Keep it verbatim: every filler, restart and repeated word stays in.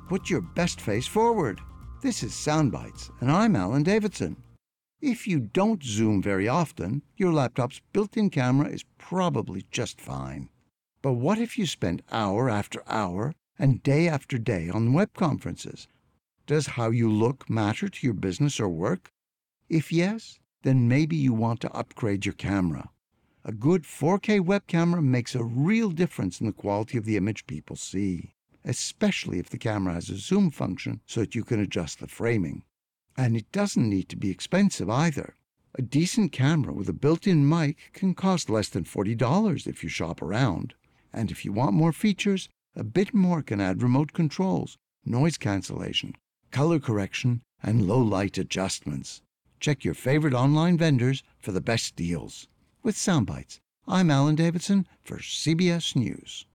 put your best face forward. This is Soundbites, and I'm Alan Davidson. If you don't zoom very often, your laptop's built-in camera is probably just fine. But what if you spent hour after hour and day after day on web conferences? Does how you look matter to your business or work? If yes, then maybe you want to upgrade your camera. A good four K web camera makes a real difference in the quality of the image people see, especially if the camera has a zoom function so that you can adjust the framing. And it doesn't need to be expensive either. A decent camera with a built-in mic can cost less than forty dollars if you shop around. And if you want more features, a bit more can add remote controls, noise cancellation, color correction, and low light adjustments. Check your favorite online vendors for the best deals. With Soundbites, I'm Alan Davidson for C B S News.